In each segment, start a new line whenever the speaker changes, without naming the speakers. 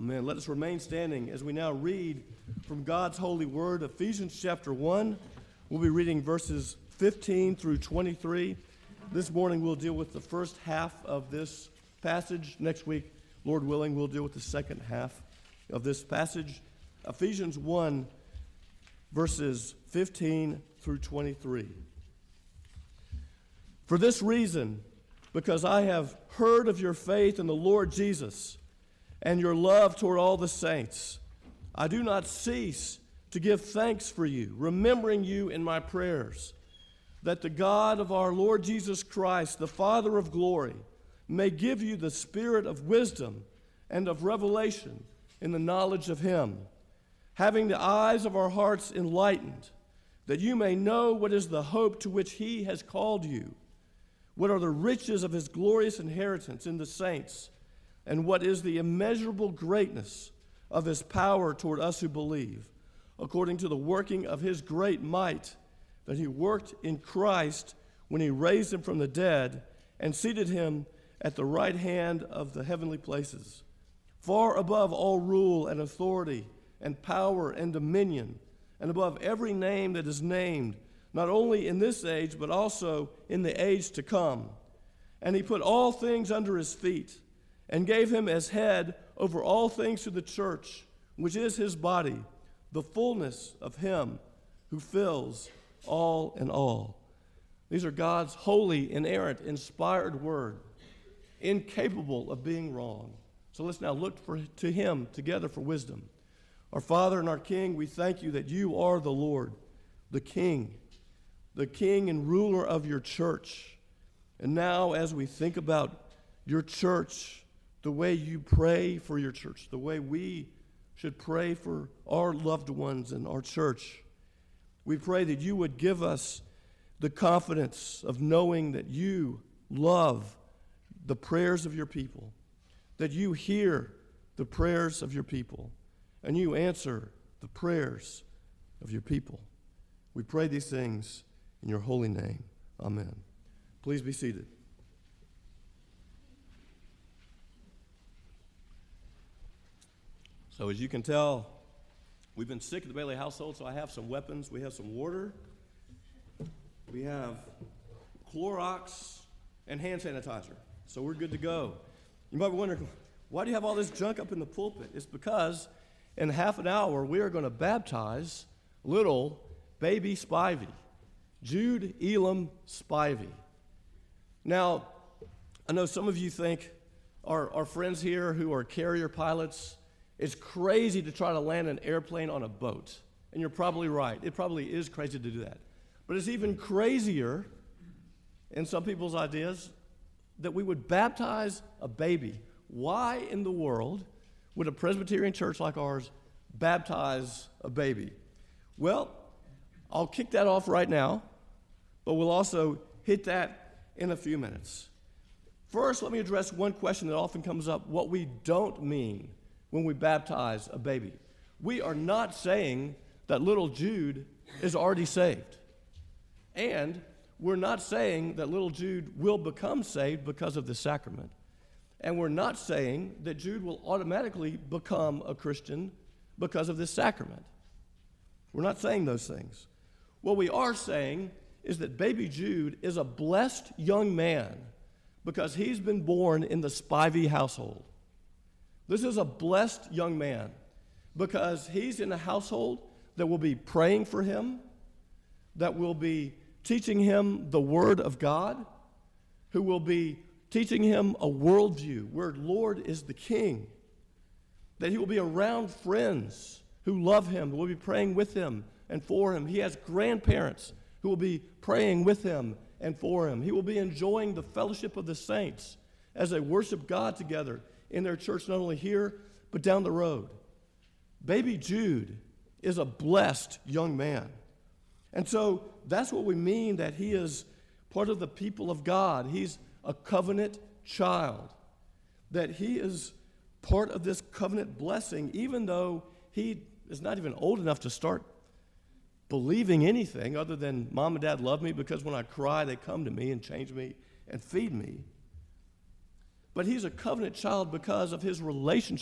Amen. Let us remain standing as we now read from God's holy word, Ephesians chapter 1. We'll be reading verses 15 through 23. This morning we'll deal with the first half of this passage. Next week, Lord willing, we'll deal with the second half of this passage. Ephesians 1, verses 15 through 23. For this reason, because I have heard of your faith in the Lord Jesus and your love toward all the saints, I do not cease to give thanks for you, remembering you in my prayers, that the God of our Lord Jesus Christ, the Father of glory, may give you the spirit of wisdom and of revelation in the knowledge of him, having the eyes of our hearts enlightened, that you may know what is the hope to which he has called you, what are the riches of his glorious inheritance in the saints, and what is the immeasurable greatness of his power toward us who believe, according to the working of his great might that he worked in Christ when he raised him from the dead and seated him at the right hand of the heavenly places, far above all rule and authority and power and dominion, and above every name that is named, not only in this age, but also in the age to come. And he put all things under his feet, and gave him as head over all things to the church, which is his body, the fullness of him who fills all in all. These are God's holy, inerrant, inspired word, incapable of being wrong. So let's now look to him together for wisdom. Our Father and our King, we thank you that you are the Lord, the King and ruler of your church. And now as we think about your church, the way you pray for your church, the way we should pray for our loved ones in our church, we pray that you would give us the confidence of knowing that you love the prayers of your people, that you hear the prayers of your people, and you answer the prayers of your people. We pray these things in your holy name. Amen. Please be seated. So as you can tell, we've been sick at the Bailey household, so I have some weapons. We have some water. We have Clorox and hand sanitizer. So we're good to go. You might be wondering, why do you have all this junk up in the pulpit? It's because in half an hour, we are going to baptize little baby Spivey, Jude Elam Spivey. Now, I know some of you think our friends here who are carrier pilots, it's crazy to try to land an airplane on a boat. And you're probably right. It probably is crazy to do that. But it's even crazier, in some people's ideas, that we would baptize a baby. Why in the world would a Presbyterian church like ours baptize a baby? Well, I'll kick that off right now, but we'll also hit that in a few minutes. First, let me address one question that often comes up, what we don't mean when we baptize a baby. We are not saying that little Jude is already saved. And we're not saying that little Jude will become saved because of the sacrament. And we're not saying that Jude will automatically become a Christian because of this sacrament. We're not saying those things. What we are saying is that baby Jude is a blessed young man because he's been born in the Spivey household. This is a blessed young man because he's in a household that will be praying for him, that will be teaching him the Word of God, who will be teaching him a worldview where Lord is the King, that he will be around friends who love him, who will be praying with him and for him. He has grandparents who will be praying with him and for him. He will be enjoying the fellowship of the saints as they worship God together in their church, not only here, but down the road. Baby Jude is a blessed young man. And so that's what we mean that he is part of the people of God. He's a covenant child. That he is part of this covenant blessing, even though he is not even old enough to start believing anything other than mom and dad love me because when I cry, they come to me and change me and feed me. But he's a covenant child because of his relationship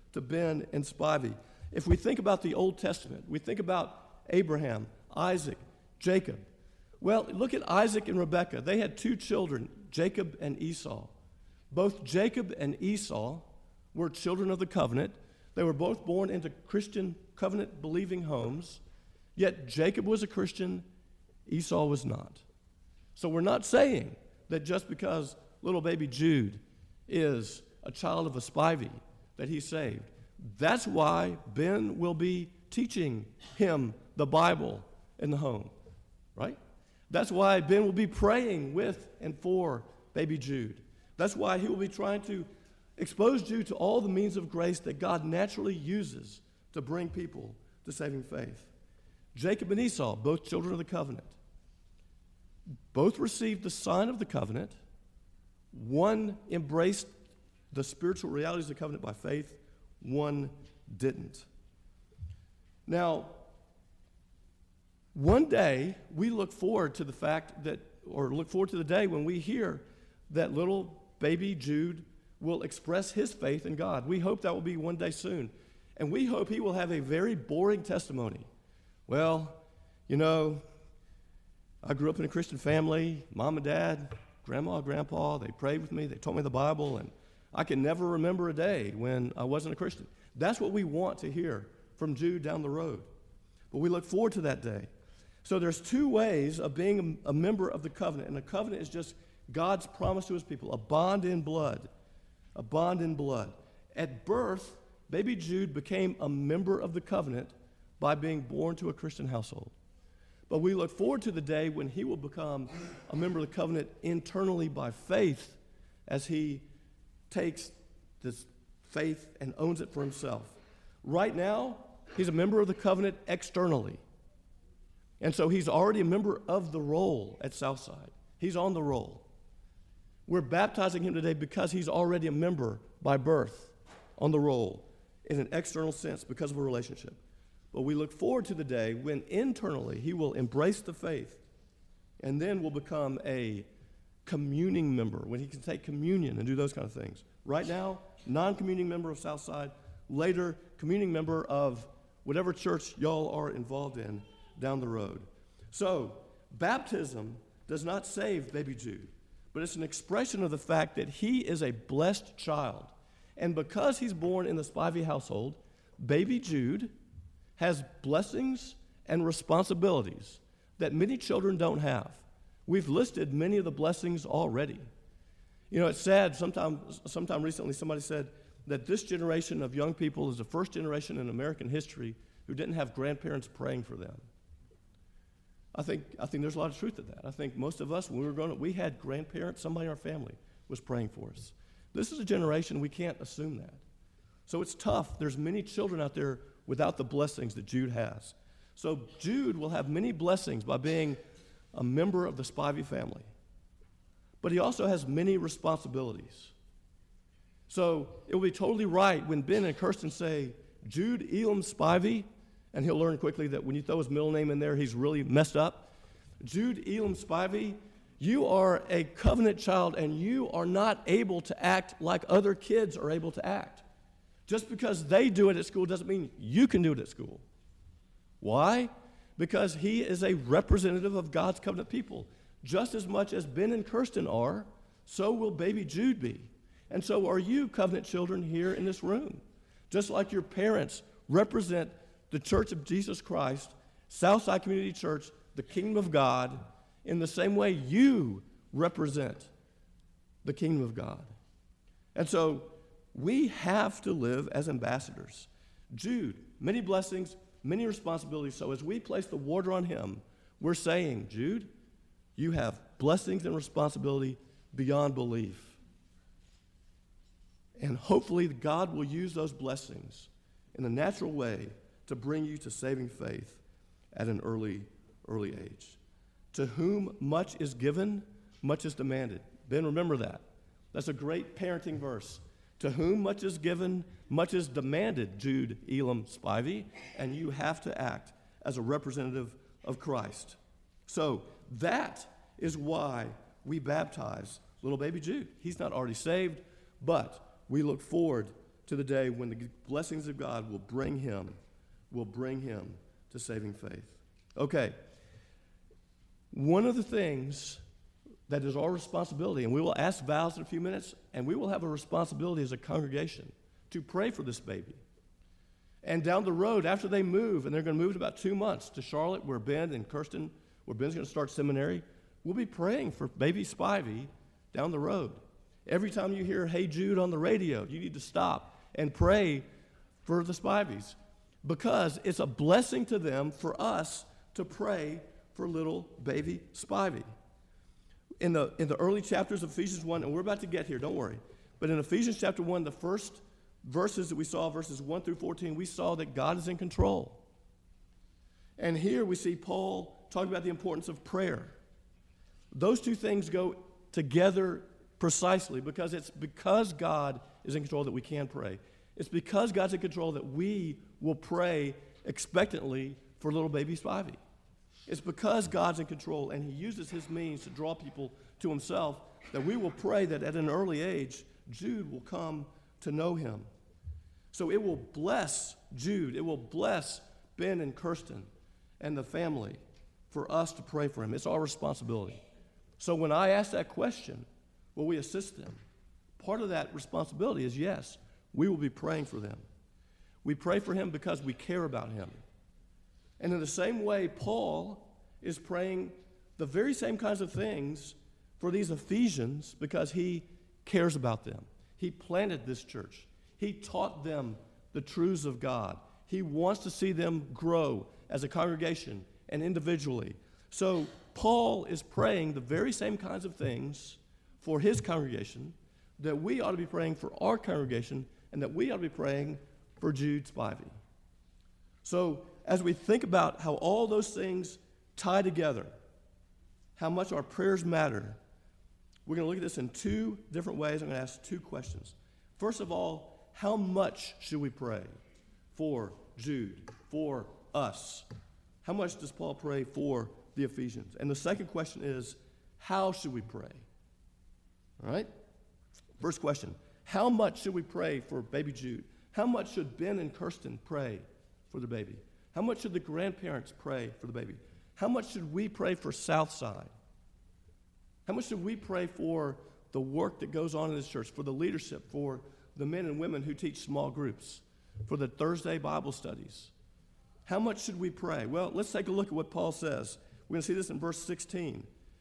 to Ben and Spivey. If we think about the Old Testament, we think about Abraham, Isaac, Jacob. Well, look at Isaac and Rebekah. They had two children, Jacob and Esau. Both Jacob and Esau were children of the covenant. They were both born into Christian covenant-believing homes, yet Jacob was a Christian, Esau was not. So we're not saying that just because little baby Jude is a child of a Spivey that he's saved. That's why Ben will be teaching him the Bible in the home, right? That's why Ben will be praying with and for baby Jude. That's why he will be trying to expose Jude to all the means of grace that God naturally uses to bring people to saving faith. Jacob and Esau, both children of the covenant, both received the sign of the covenant. One embraced the spiritual realities of the covenant by faith. One didn't. Now, one day we look forward to the fact that, or look forward to the day when we hear that little baby Jude will express his faith in God. We hope that will be one day soon. And we hope he will have a very boring testimony. Well, you know, I grew up in a Christian family, mom and dad, grandma, grandpa, they prayed with me, they taught me the Bible, and I can never remember a day when I wasn't a Christian. That's what we want to hear from Jude down the road. But we look forward to that day. So there's two ways of being a member of the covenant, and the covenant is just God's promise to his people, a bond in blood, a bond in blood. At birth, baby Jude became a member of the covenant by being born to a Christian household. But we look forward to the day when he will become a member of the covenant internally by faith as he takes this faith and owns it for himself. Right now, he's a member of the covenant externally. And so he's already a member of the roll at Southside. He's on the roll. We're baptizing him today because he's already a member by birth on the roll in an external sense because of a relationship. But we look forward to the day when internally he will embrace the faith and then will become a communing member, when he can take communion and do those kind of things. Right now, non-communing member of Southside, later communing member of whatever church y'all are involved in down the road. So, baptism does not save baby Jude, but it's an expression of the fact that he is a blessed child. And because he's born in the Spivey household, baby Jude has blessings and responsibilities that many children don't have. We've listed many of the blessings already. You know, it's sad, sometime recently somebody said that this generation of young people is the first generation in American history who didn't have grandparents praying for them. I think there's a lot of truth to that. I think most of us, when we were growing up, we had grandparents, somebody in our family was praying for us. This is a generation, we can't assume that. So it's tough. There's many children out there without the blessings that Jude has. So Jude will have many blessings by being a member of the Spivey family. But he also has many responsibilities. So it will be totally right when Ben and Kirsten say, Jude Elam Spivey, and he'll learn quickly that when you throw his middle name in there, he's really messed up. Jude Elam Spivey, you are a covenant child, and you are not able to act like other kids are able to act. Just because they do it at school doesn't mean you can do it at school. Why? Because he is a representative of God's covenant people. Just as much as Ben and Kirsten are, so will baby Jude be. And so are you, covenant children, here in this room. Just like your parents represent the Church of Jesus Christ, Southside Community Church, the kingdom of God, in the same way you represent the kingdom of God. And so we have to live as ambassadors. Jude, many blessings, many responsibilities. So as we place the water on him, we're saying, Jude, you have blessings and responsibility beyond belief. And hopefully God will use those blessings in a natural way to bring you to saving faith at an early age. To whom much is given, much is demanded. Ben, remember that. That's a great parenting verse. To whom much is given, much is demanded, Jude Elam Spivey, and you have to act as a representative of Christ. So that is why we baptize little baby Jude. He's not already saved, but we look forward to the day when the blessings of God will bring him to saving faith. Okay. One of the things that is our responsibility, and we will ask vows in a few minutes, and we will have a responsibility as a congregation to pray for this baby. And down the road, after they move, and they're going to move in about 2 months to Charlotte, where Ben and Kirsten, where Ben's going to start seminary, we'll be praying for baby Spivey down the road. Every time you hear Hey Jude on the radio, you need to stop and pray for the Spiveys, because it's a blessing to them for us to pray for little baby Spivey. In the early chapters of Ephesians 1, and we're about to get here, don't worry, but in Ephesians chapter 1, the first verses that we saw, verses 1 through 14, we saw that God is in control. And here we see Paul talking about the importance of prayer. Those two things go together precisely because it's because God is in control that we can pray. It's because God's in control that we will pray expectantly for little baby Spivey. It's because God's in control and he uses his means to draw people to himself that we will pray that at an early age, Jude will come to know him. So it will bless Jude. It will bless Ben and Kirsten and the family for us to pray for him. It's our responsibility. So when I ask that question, will we assist them? Part of that responsibility is yes, we will be praying for them. We pray for him because we care about him. And in the same way, Paul is praying the very same kinds of things for these Ephesians because he cares about them. He planted this church. He taught them the truths of God. He wants to see them grow as a congregation and individually. So Paul is praying the very same kinds of things for his congregation that we ought to be praying for our congregation and that we ought to be praying for Jude Spivey. So as we think about how all those things tie together, how much our prayers matter, we're going to look at this in two different ways. I'm going to ask two questions. First of all, how much should we pray for Jude, for us? How much does Paul pray for the Ephesians? And the second question is, how should we pray? All right? First question, how much should we pray for baby Jude? How much should Ben and Kirsten pray for the baby? How much should the grandparents pray for the baby? How much should we pray for Southside? How much should we pray for the work that goes on in this church, for the leadership, for the men and women who teach small groups, for the Thursday Bible studies? How much should we pray? Well, let's take a look at what Paul says. We're going to see this in verse 16.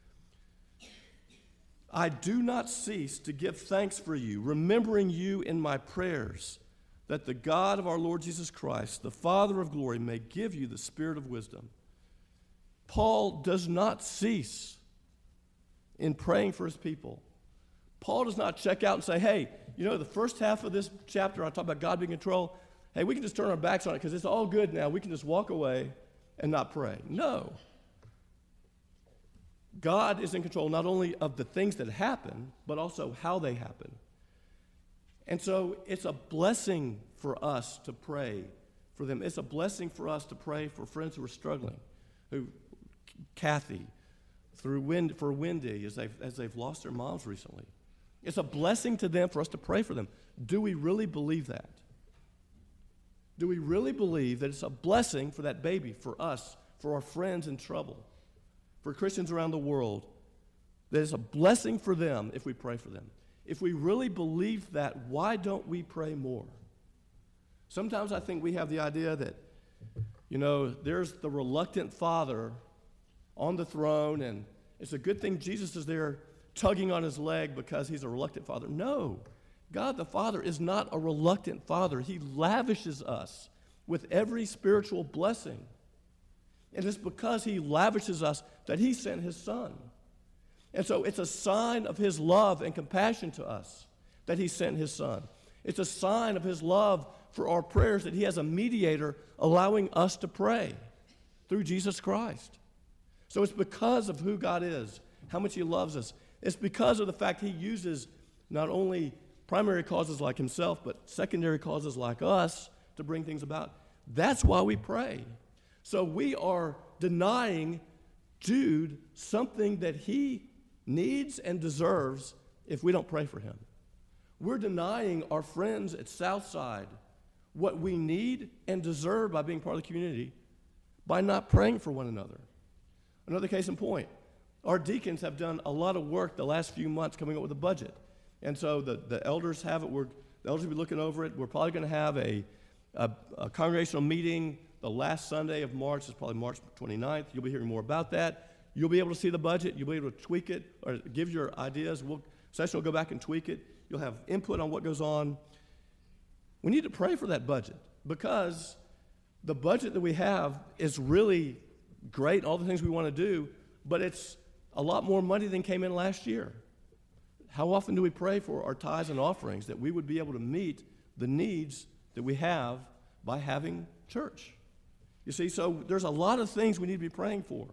I do not cease to give thanks for you, remembering you in my prayers, that the God of our Lord Jesus Christ, the Father of glory, may give you the spirit of wisdom. Paul does not cease in praying for his people. Paul does not check out and say, hey, you know, the first half of this chapter, I talk about God being in control. Hey, we can just turn our backs on it because it's all good now. We can just walk away and not pray. No. God is in control not only of the things that happen, but also how they happen. And so it's a blessing for us to pray for them. It's a blessing for us to pray for friends who are struggling, Kathy, for Wendy as they've lost their moms recently. It's a blessing to them for us to pray for them. Do we really believe that? Do we really believe that it's a blessing for that baby, for us, for our friends in trouble, for Christians around the world, that it's a blessing for them if we pray for them? If we really believe that, why don't we pray more? Sometimes I think we have the idea that, you know, there's the reluctant father on the throne, and it's a good thing Jesus is there tugging on his leg because he's a reluctant father. No, God the Father is not a reluctant father. He lavishes us with every spiritual blessing. And it's because he lavishes us that he sent his son. And so it's a sign of his love and compassion to us that he sent his son. It's a sign of his love for our prayers that he has a mediator allowing us to pray through Jesus Christ. So it's because of who God is, how much he loves us. It's because of the fact he uses not only primary causes like himself, but secondary causes like us to bring things about. That's why we pray. So we are denying Jude something that he needs and deserves if we don't pray for him. We're denying our friends at Southside what we need and deserve by being part of the community by not praying for one another. Another case in point, our deacons have done a lot of work the last few months coming up with a budget. And so the elders have it. The elders will be looking over it. We're probably going to have a congregational meeting the last Sunday of March. It's probably March 29th. You'll be hearing more about that. You'll be able to see the budget. You'll be able to tweak it or give your ideas. Session will go back and tweak it. You'll have input on what goes on. We need to pray for that budget because the budget that we have is really great, all the things we want to do, but it's a lot more money than came in last year. How often do we pray for our tithes and offerings that we would be able to meet the needs that we have by having church? You see, so there's a lot of things we need to be praying for.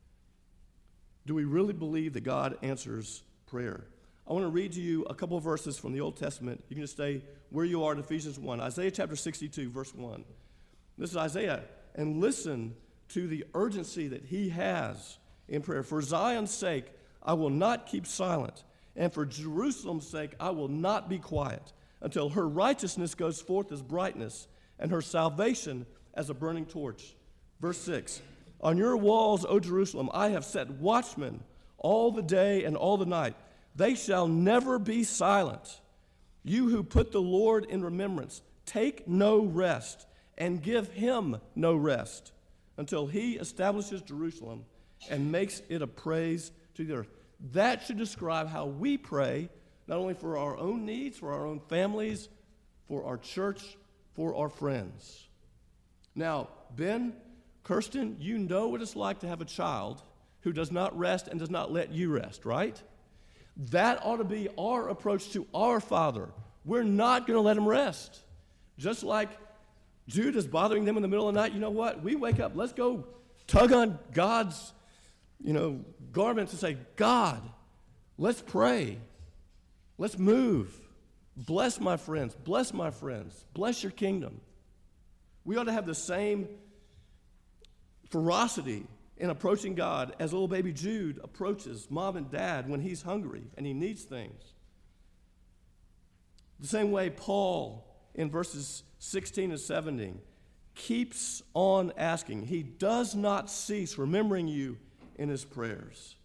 Do we really believe that God answers prayer? I want to read to you a couple of verses from the Old Testament. You can just stay where you are in Ephesians 1. Isaiah chapter 62, verse 1. This is Isaiah. And listen to the urgency that he has in prayer. For Zion's sake, I will not keep silent. And for Jerusalem's sake, I will not be quiet until her righteousness goes forth as brightness and her salvation as a burning torch. Verse 6. On your walls, O Jerusalem, I have set watchmen all the day and all the night. They shall never be silent. You who put the Lord in remembrance, take no rest and give him no rest until he establishes Jerusalem and makes it a praise to the earth. That should describe how we pray, not only for our own needs, for our own families, for our church, for our friends. Now, Ben, Kirsten, you know what it's like to have a child who does not rest and does not let you rest, right? That ought to be our approach to our Father. We're not going to let him rest. Just like Jude is bothering them in the middle of the night, you know what? We wake up, let's go tug on God's, garments and say, God, let's pray. Let's move. Bless my friends. Bless my friends. Bless your kingdom. We ought to have the same ferocity in approaching God as little baby Jude approaches mom and dad when he's hungry and he needs things. The same way Paul in verses 16 and 17 keeps on asking. He does not cease remembering you in his prayers.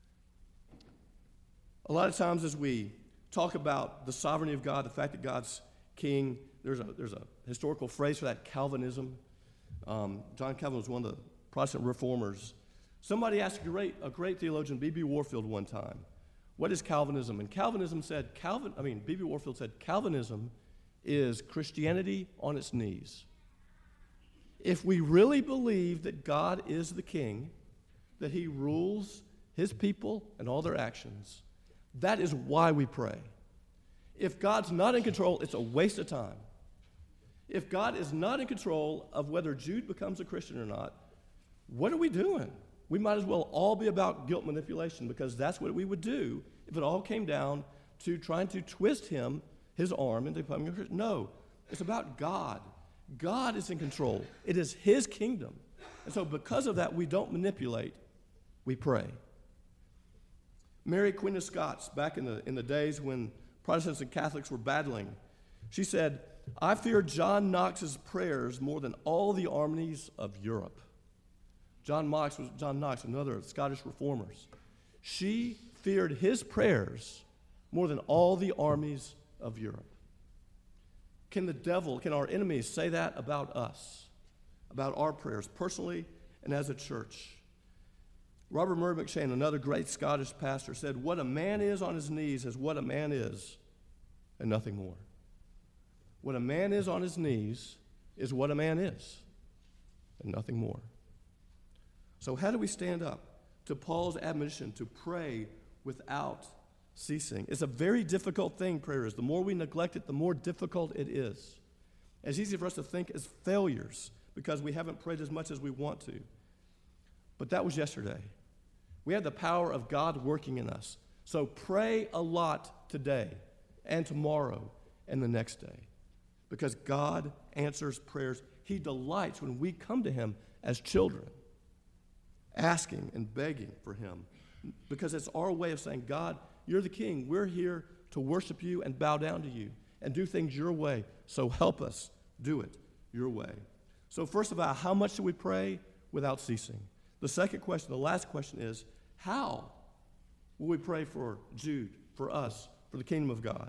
A lot of times as we talk about the sovereignty of God, the fact that God's king, there's a historical phrase for that, Calvinism. John Calvin was one of the Protestant reformers. Somebody asked a great theologian, B.B. Warfield, one time, what is Calvinism? And B.B. Warfield said, Calvinism is Christianity on its knees. If we really believe that God is the king, that he rules his people and all their actions, that is why we pray. If God's not in control, it's a waste of time. If God is not in control of whether Jude becomes a Christian or not, what are we doing? We might as well all be about guilt manipulation because that's what we would do if it all came down to trying to twist his arm into becoming a Christian. No, it's about God. God is in control. It is his kingdom. And so because of that, we don't manipulate, we pray. Mary, Queen of Scots, back in the days when Protestants and Catholics were battling, she said, I fear John Knox's prayers more than all the armies of Europe. John Knox, another of the Scottish reformers. She feared his prayers more than all the armies of Europe. Can our enemies say that about us, about our prayers, personally and as a church? Robert Murray McCheyne, another great Scottish pastor, said, what a man is on his knees is what a man is and nothing more. What a man is on his knees is what a man is and nothing more. So how do we stand up to Paul's admonition to pray without ceasing? It's a very difficult thing, prayer is. The more we neglect it, the more difficult it is. It's easy for us to think as failures because we haven't prayed as much as we want to. But that was yesterday. We have the power of God working in us. So pray a lot today and tomorrow and the next day because God answers prayers. He delights when we come to him as children, asking and begging for him because it's our way of saying, God, you're the king. We're here to worship you and bow down to you and do things your way. So help us do it your way. So first of all, how much do we pray without ceasing? The second question, the last question is, how will we pray for Jude, for us, for the kingdom of God?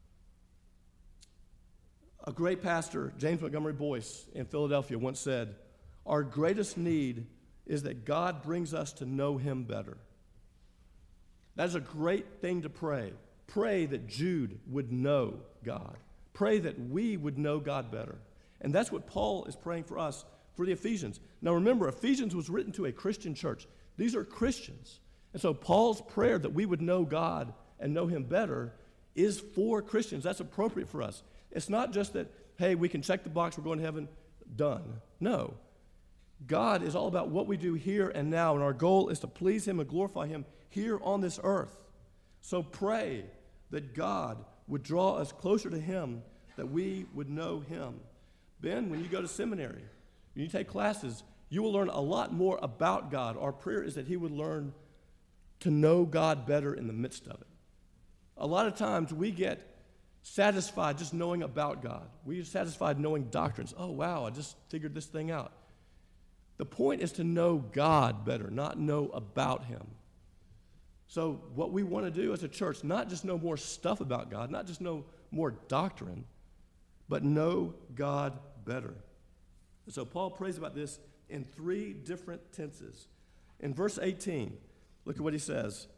A great pastor, James Montgomery Boyce in Philadelphia, once said, our greatest need is that God brings us to know him better. That is a great thing to pray. Pray that Jude would know God. Pray that we would know God better. And that's what Paul is praying for us, for the Ephesians. Now remember, Ephesians was written to a Christian church. These are Christians. And so Paul's prayer that we would know God and know him better is for Christians. That's appropriate for us. It's not just that, hey, we can check the box, we're going to heaven, done. No. God is all about what we do here and now, and our goal is to please him and glorify him here on this earth. So pray that God would draw us closer to him, that we would know him. Ben, when you go to seminary, when you take classes, you will learn a lot more about God. Our prayer is that he would learn to know God better in the midst of it. A lot of times we get satisfied just knowing about God. We are satisfied knowing doctrines. Oh, wow, I just figured this thing out. The point is to know God better, not know about him. So what we want to do as a church, not just know more stuff about God, not just know more doctrine, but know God better. So Paul prays about this in 3 different tenses. In verse 18, look at what he says.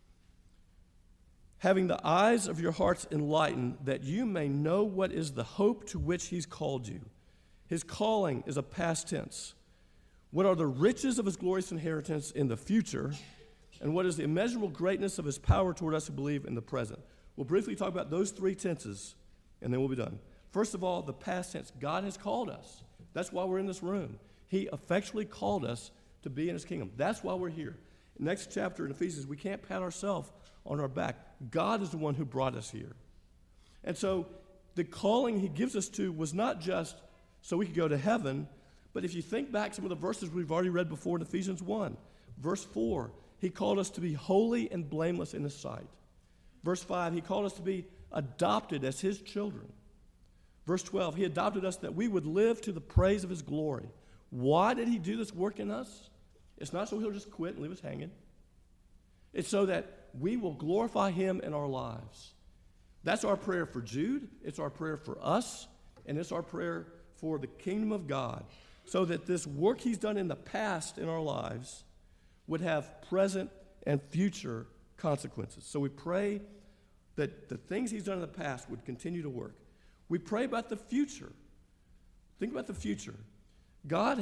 Having the eyes of your hearts enlightened, that you may know what is the hope to which he's called you. His calling is a past tense. What are the riches of his glorious inheritance in the future? And what is the immeasurable greatness of his power toward us who believe in the present? We'll briefly talk about those 3 tenses, and then we'll be done. First of all, the past tense. God has called us. That's why we're in this room. He effectually called us to be in his kingdom. That's why we're here. Next chapter in Ephesians, we can't pat ourselves on our back. God is the one who brought us here. And so the calling he gives us to was not just so we could go to heaven, but if you think back some of the verses we've already read before in Ephesians 1, verse 4, he called us to be holy and blameless in his sight. Verse 5, he called us to be adopted as his children. Verse 12, he adopted us that we would live to the praise of his glory. Why did he do this work in us? It's not so he'll just quit and leave us hanging. It's so that we will glorify him in our lives. That's our prayer for Jude. It's our prayer for us. And it's our prayer for the kingdom of God. So that this work he's done in the past in our lives would have present and future consequences. So we pray that the things he's done in the past would continue to work. We pray about the future. Think about the future. God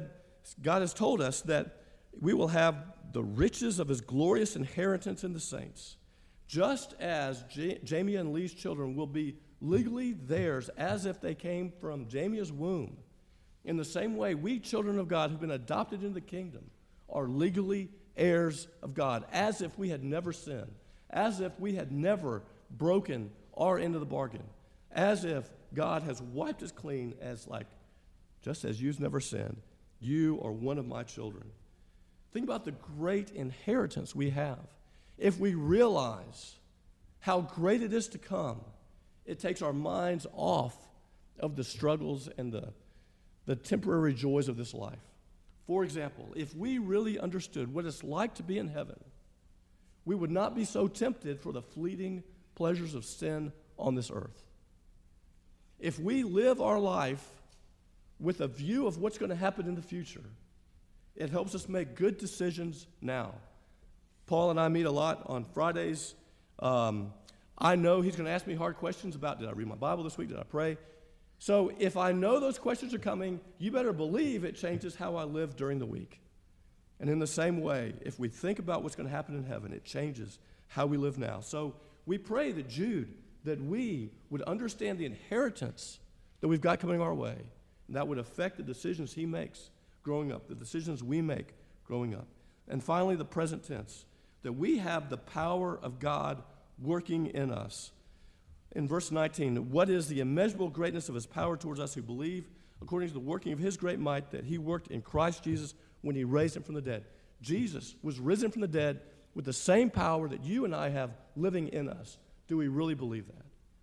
has told us that we will have the riches of his glorious inheritance in the saints, just as Jamie and Lee's children will be legally theirs as if they came from Jamie's womb. In the same way, we children of God who've been adopted into the kingdom are legally heirs of God, as if we had never sinned, as if we had never broken our end of the bargain, as if God has wiped us clean just as you've never sinned, you are one of my children. Think about the great inheritance we have. If we realize how great it is to come, it takes our minds off of the struggles and the temporary joys of this life. For example, if we really understood what it's like to be in heaven, we would not be so tempted for the fleeting pleasures of sin on this earth. If we live our life with a view of what's going to happen in the future, it helps us make good decisions now. Paul and I meet a lot on Fridays. I know he's going to ask me hard questions about, did I read my Bible this week? Did I pray? So if I know those questions are coming, you better believe it changes how I live during the week. And in the same way, if we think about what's going to happen in heaven, it changes how we live now. So we pray that Jude, that we would understand the inheritance that we've got coming our way, and that would affect the decisions he makes growing up, the decisions we make growing up. And finally, the present tense, that we have the power of God working in us. In verse 19, what is the immeasurable greatness of his power towards us who believe, according to the working of his great might that he worked in Christ Jesus when he raised him from the dead? Jesus was risen from the dead with the same power that you and I have living in us Do we really believe that?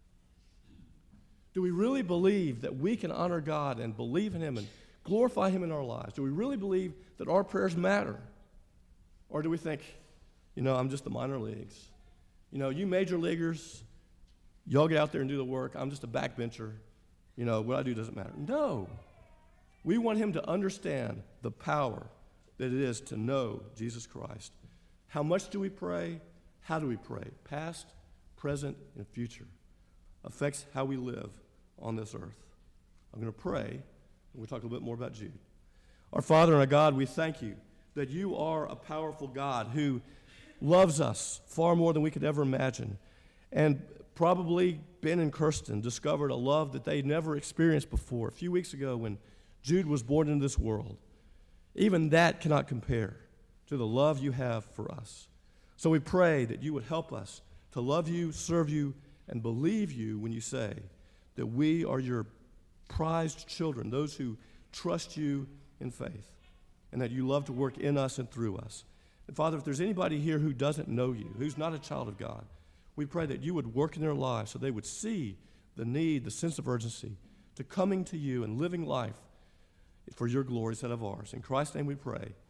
Do we really believe that we can honor God and believe in Him and glorify Him in our lives? Do we really believe that our prayers matter? Or do we think, I'm just the minor leagues? You major leaguers, y'all get out there and do the work. I'm just a backbencher. What I do doesn't matter. No. We want him to understand the power that it is to know Jesus Christ. How much do we pray? How do we pray? Past, present, and future affects how we live on this earth. I'm going to pray, and we'll talk a little bit more about Jude. Our Father and our God, we thank you that you are a powerful God who loves us far more than we could ever imagine. And probably Ben and Kirsten discovered a love that they'd never experienced before. A few weeks ago when Jude was born into this world, even that cannot compare to the love you have for us. So we pray that you would help us to love you, serve you, and believe you when you say that we are your prized children, those who trust you in faith, and that you love to work in us and through us. And Father, if there's anybody here who doesn't know you, who's not a child of God, we pray that you would work in their lives so they would see the need, the sense of urgency to coming to you and living life for your glory instead of ours. In Christ's name we pray.